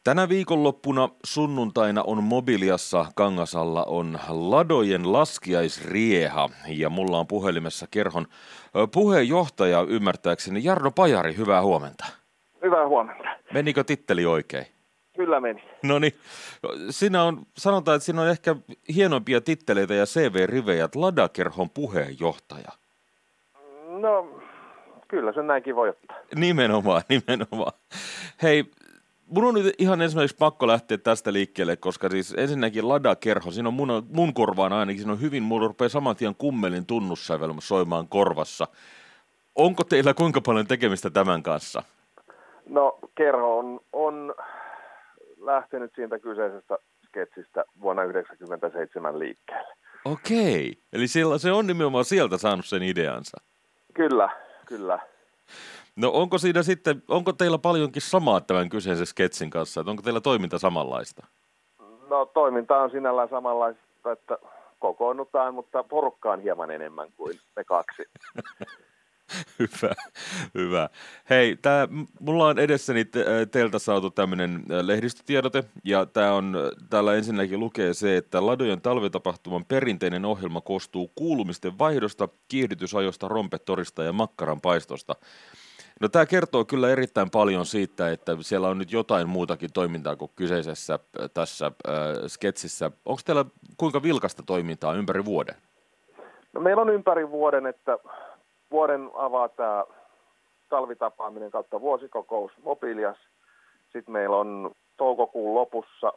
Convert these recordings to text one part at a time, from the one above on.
Tänä viikonloppuna sunnuntaina on Mobiliassa Kangasalla on Ladojen laskiaisrieha ja mulla on puhelimessa kerhon puheenjohtaja ymmärtääkseni Jarno Pajari, hyvää huomenta. Hyvää huomenta. Menikö titteli oikein? Kyllä meni. No niin, sanotaan, että siinä on ehkä hienompia titteleitä ja CV-rivejä, että Lada-kerhon puheenjohtaja. No, kyllä se näinkin voi ottaa. Nimenomaan. Hei, mun on nyt ihan ensimmäiseksi pakko lähteä tästä liikkeelle, koska siis ensinnäkin Lada-kerho, siinä on mun korvaan ainakin, siinä on hyvin, mulla rupeaa saman tien kummelin tunnussävel soimaan korvassa. Onko teillä kuinka paljon tekemistä tämän kanssa? No, kerho on lähtenyt siitä kyseisestä sketsistä vuonna 1997 liikkeelle. Okei, eli se on nimenomaan sieltä saanut sen ideansa. Kyllä. No onko teillä paljonkin samaa tämän kyseisen sketsin kanssa, että onko teillä toiminta samanlaista? No, toiminta on sinällään samanlaista, että kokoonnutaan, mutta porukka on hieman enemmän kuin me kaksi. Hyvä. Hei, mulla on edessäni teiltä saatu tämmöinen lehdistötiedote, ja täällä ensinnäkin lukee se, että Ladojen talvitapahtuman perinteinen ohjelma koostuu kuulumisten vaihdosta, kiihdytysajosta, rompetorista ja makkaranpaistosta. No tämä kertoo kyllä erittäin paljon siitä, että siellä on nyt jotain muutakin toimintaa kuin kyseisessä tässä sketsissä. Onko teillä kuinka vilkasta toimintaa ympäri vuoden? No, meillä on ympäri vuoden, että vuoden avaa tämä talvitapaaminen kautta vuosikokous Mobilias. Sitten meillä on toukokuun lopussa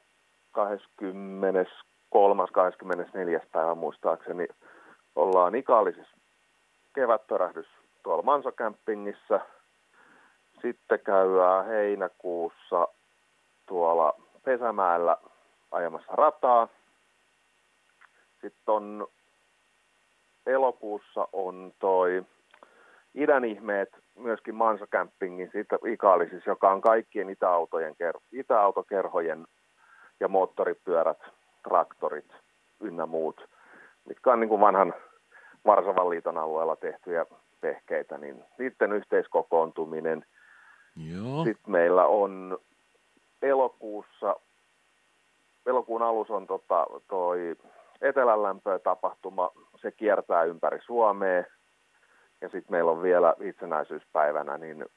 23. 24. päivä muistaakseni ollaan Ikaalisissa kevättörähdys tuolla Manso-campingissä. Sitten käydään heinäkuussa tuolla Pesämäellä ajamassa rataa. Sitten on elokuussa on toi Idän ihmeet myöskin Manso-campingin siitä Ikaalisissa, joka on kaikkien itäautokerhojen ja moottoripyörät, traktorit ynnä muut, mitkä on niin kuin vanhan Varsovan liiton alueella tehtyjä vehkeitä, niin niiden yhteiskokoontuminen. Joo. Sitten meillä on elokuun alussa on toi Etelänlämpötapahtuma, se kiertää ympäri Suomea. Ja sitten meillä on vielä itsenäisyyspäivänä,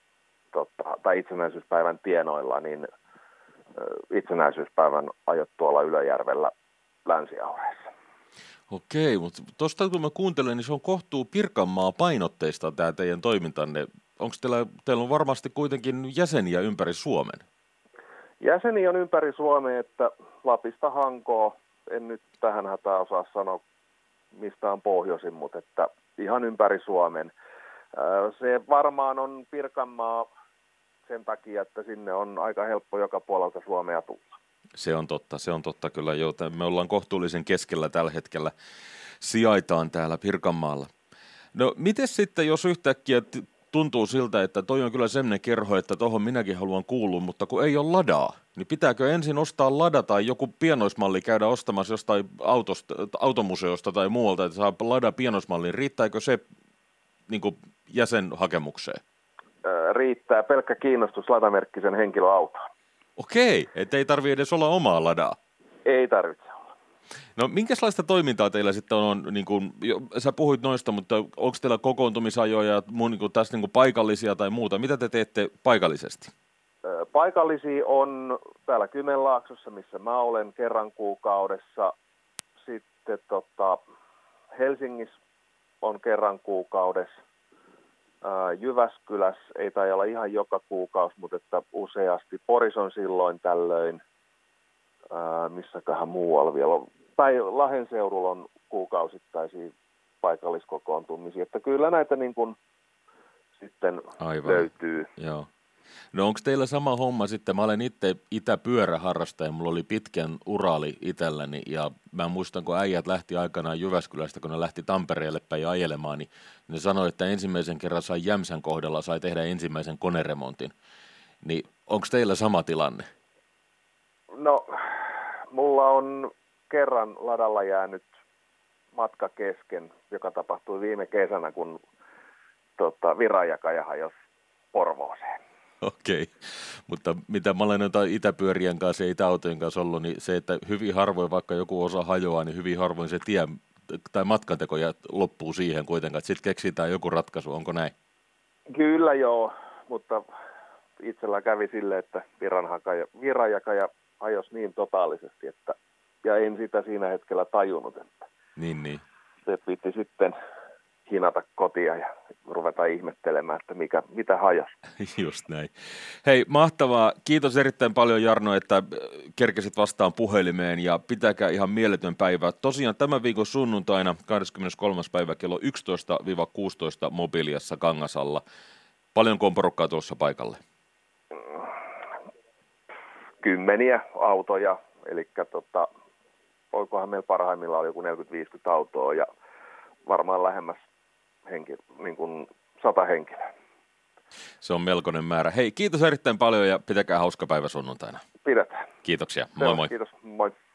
tai itsenäisyyspäivän tienoilla, niin itsenäisyyspäivän ajot tuolla Ylöjärvellä Länsi-Aureissa. Okei, mutta tuosta kun mä kuuntelen, niin se on kohtuu Pirkanmaa painotteista tämä teidän toimintanne. Onko teillä on varmasti kuitenkin jäseniä ympäri Suomen? Jäseniä on ympäri Suomea, että Lapista Hankoon, en nyt tähän hätään osaa sanoa, mistä on pohjoisin, mutta että ihan ympäri Suomen. Se varmaan on Pirkanmaa sen takia, että sinne on aika helppo joka puolelta Suomea tulla. Se on totta kyllä jo. Me ollaan kohtuullisen keskellä tällä hetkellä, sijaitaan täällä Pirkanmaalla. No miten sitten, jos yhtäkkiä tuntuu siltä, että toi on kyllä semmoinen kerho, että tohon minäkin haluan kuulua, mutta kun ei ole ladaa, niin pitääkö ensin ostaa lada tai joku pienoismalli käydä ostamassa jostain automuseosta tai muualta, että saa lada pienoismalliin? Riittääkö se niin kuin jäsenhakemukseen? Riittää pelkkä kiinnostus ladamerkkisen henkilöautoon. Okei, ettei tarvitse edes olla omaa ladaa. Ei tarvitse olla. No minkälaista toimintaa teillä sitten on, niin kuin, sä puhuit noista, mutta onko teillä kokoontumisajoja, niin kuin tässä niin kuin paikallisia tai muuta? Mitä te teette paikallisesti? Paikallisia on täällä Kymenlaaksossa, missä mä olen kerran kuukaudessa. Sitten Helsingissä on kerran kuukaudessa. Jyväskylässä ei tai olla ihan joka kuukausi, mutta että useasti. Poris on silloin tällöin. Missäköhän muualla vielä on. Lahden seudulla on kuukausittaisia paikalliskokoontumisia. Että kyllä näitä niin kuin sitten Aivan. Löytyy. Joo. No onko teillä sama homma sitten? Mä olen itse itäpyöräharrastaja, mulla oli pitkän uraali itselläni ja mä muistan, kun äijät lähti aikanaan Jyväskylästä, kun ne lähti Tampereelle päin ajelemaan, niin ne sanoi, että ensimmäisen kerran Jämsän kohdalla sai tehdä ensimmäisen koneremontin. Niin onko teillä sama tilanne? No, mulla on kerran ladalla jäänyt matka kesken, joka tapahtui viime kesänä, kun virajakaja hajosi Porvooseen. Okei, mutta mitä mä olen noita itäpyörien kanssa ja itäautojen kanssa ollut, niin se, että hyvin harvoin vaikka joku osa hajoaa, niin hyvin harvoin se tie tai matkanteko loppuu siihen kuitenkaan, että sitten keksitään joku ratkaisu, onko näin? Kyllä joo, mutta itsellä kävi silleen, että viranjakaja hajosi niin totaalisesti, että ja en sitä siinä hetkellä tajunnut, että Niin. se piti sitten hinata kotia ja ruveta ihmettelemään, että mitä hajosi. Just näin. Hei, mahtavaa. Kiitos erittäin paljon, Jarno, että kerkesit vastaan puhelimeen ja pitäkää ihan mieletön päivä. Tosiaan tämän viikon sunnuntaina 23. päivä kello 11-16 Mobiliassa Kangasalla. Paljonko on porukkaa tuossa paikalle? 10 autoja, eli oikohan meillä parhaimmillaan joku 40-50 autoa ja varmaan lähemmäs niin kuin 100 henkilöä. Se on melkoinen määrä. Hei, kiitos erittäin paljon ja pitäkää hauska päivä sunnuntaina. Pidetään. Kiitoksia. Moi moi. Kiitos. Moi.